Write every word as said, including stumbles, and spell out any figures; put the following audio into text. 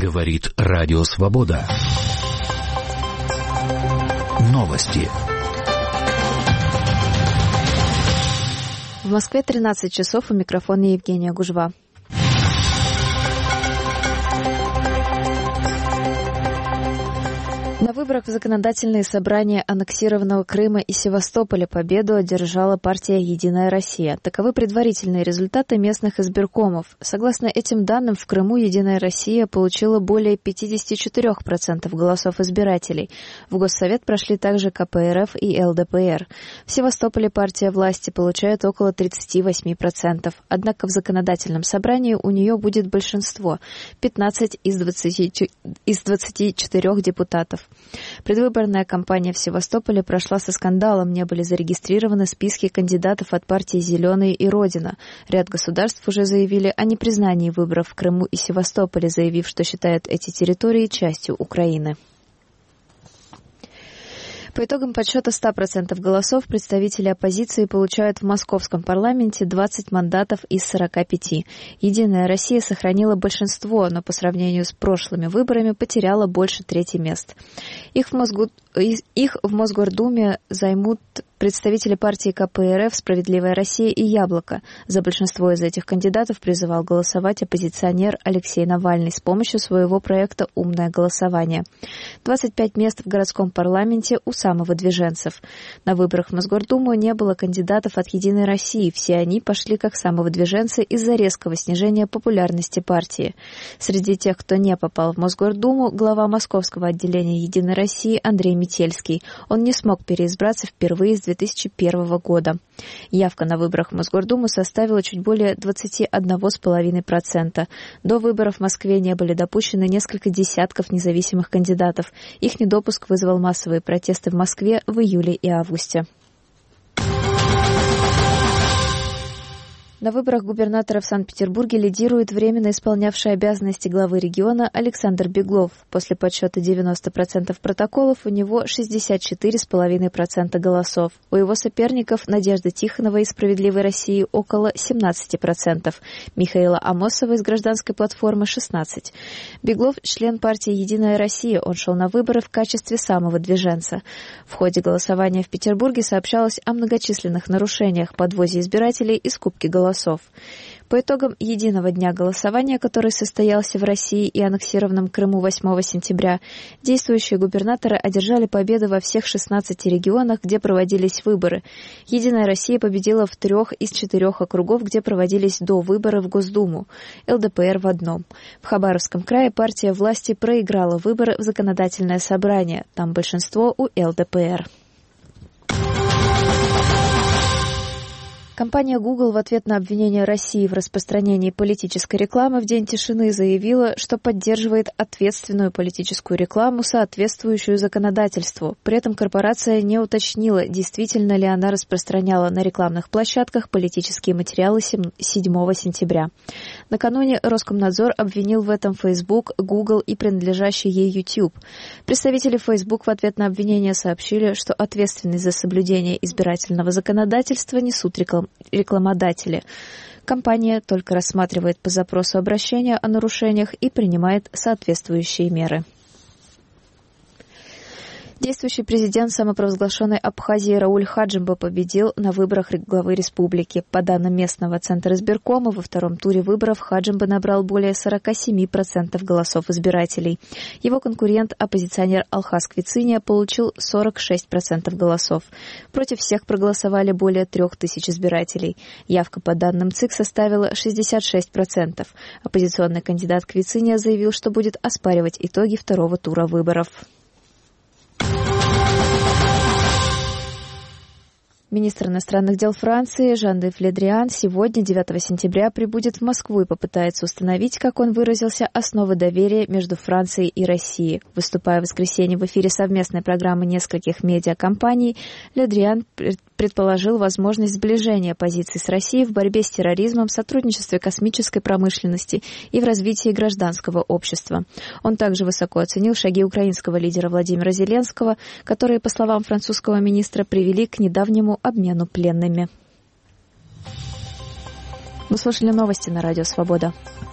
Говорит Радио Свобода. Новости. В Москве тринадцать часов, у микрофона Евгения Гужва. На выборах в законодательные собрания аннексированного Крыма и Севастополя победу одержала партия «Единая Россия». Таковы предварительные результаты местных избиркомов. Согласно этим данным, в Крыму «Единая Россия» получила более пятьдесят четыре процента голосов избирателей. В Госсовет прошли также ка пэ эр эф и эл дэ пэ эр. В Севастополе партия власти получает около тридцать восемь процентов. Однако в законодательном собрании у нее будет большинство – пятнадцать из двадцати четырёх депутатов. Предвыборная кампания в Севастополе прошла со скандалом, не были зарегистрированы списки кандидатов от партии «Зеленые» и «Родина». Ряд государств уже заявили о непризнании выборов в Крыму и Севастополе, заявив, что считают эти территории частью Украины. По итогам подсчета ста процентов голосов представители оппозиции получают в московском парламенте двадцать мандатов из сорока пяти. «Единая Россия» сохранила большинство, но по сравнению с прошлыми выборами потеряла больше трети мест. Их в, Мосгу... Их в Мосгордуме займут представители партии ка пэ эр эф, «Справедливая Россия» и «Яблоко». За большинство из этих кандидатов призывал голосовать оппозиционер Алексей Навальный с помощью своего проекта «Умное голосование». двадцать пять мест в городском парламенте у самовыдвиженцев. На выборах в Мосгордуму не было кандидатов от «Единой России». Все они пошли как самовыдвиженцы из-за резкого снижения популярности партии. Среди тех, кто не попал в Мосгордуму, глава московского отделения «Единой России» Андрей Метельский. Он не смог переизбраться впервые с две тысячи первого года. Явка на выборах в Мосгордуму составила чуть более двадцать один целых пять десятых процента. До выборов в Москве не были допущены несколько десятков независимых кандидатов. Их недопуск вызвал массовые протесты в Москве в июле и августе. На выборах губернатора в Санкт-Петербурге лидирует временно исполнявший обязанности главы региона Александр Беглов. После подсчета девяноста процентов протоколов у него шестьдесят четыре целых пять десятых процента голосов. У его соперников Надежды Тихоновой из «Справедливой России» около семнадцати процентов, Михаила Амосова из «Гражданской платформы» шестнадцать процентов. Беглов – член партии «Единая Россия». Он шел на выборы в качестве самовыдвиженца. В ходе голосования в Петербурге сообщалось о многочисленных нарушениях, подвозе избирателей и скупке голосов. По итогам единого дня голосования, который состоялся в России и аннексированном Крыму восьмого сентября, действующие губернаторы одержали победу во всех шестнадцати регионах, где проводились выборы. «Единая Россия» победила в трех из четырех округов, где проводились до выборов в Госдуму, эл дэ пэ эр в одном. В Хабаровском крае партия власти проиграла выборы в законодательное собрание, там большинство у эл дэ пэ эр. Компания Google в ответ на обвинение России в распространении политической рекламы в День тишины заявила, что поддерживает ответственную политическую рекламу, соответствующую законодательству. При этом корпорация не уточнила, действительно ли она распространяла на рекламных площадках политические материалы седьмого сентября. Накануне Роскомнадзор обвинил в этом Facebook, Google и принадлежащий ей YouTube. Представители Facebook в ответ на обвинение сообщили, что ответственность за соблюдение избирательного законодательства несут рекламодатели. рекламодатели. Компания только рассматривает по запросу обращения о нарушениях и принимает соответствующие меры. Действующий президент самопровозглашенной Абхазии Рауль Хаджимба победил на выборах главы республики. По данным местного центра избиркома, во втором туре выборов Хаджимба набрал более сорока семи процентов голосов избирателей. Его конкурент, оппозиционер Алхаз Квициния, получил сорок шесть процентов голосов. Против всех проголосовали более трех тысяч избирателей. Явка по данным ЦИК составила шестьдесят шесть процентов. Оппозиционный кандидат Квициния заявил, что будет оспаривать итоги второго тура выборов. Министр иностранных дел Франции Жан-Йves Ле Дриан сегодня, девятого сентября, прибудет в Москву и попытается установить, как он выразился, основы доверия между Францией и Россией. Выступая в воскресенье в эфире совместной программы нескольких медиакомпаний, Ле Дриан предположил возможность сближения позиций с Россией в борьбе с терроризмом, сотрудничестве космической промышленности и в развитии гражданского общества. Он также высоко оценил шаги украинского лидера Владимира Зеленского, которые, по словам французского министра, привели к недавнему обмену пленными. Вы слушали новости на Радио Свобода.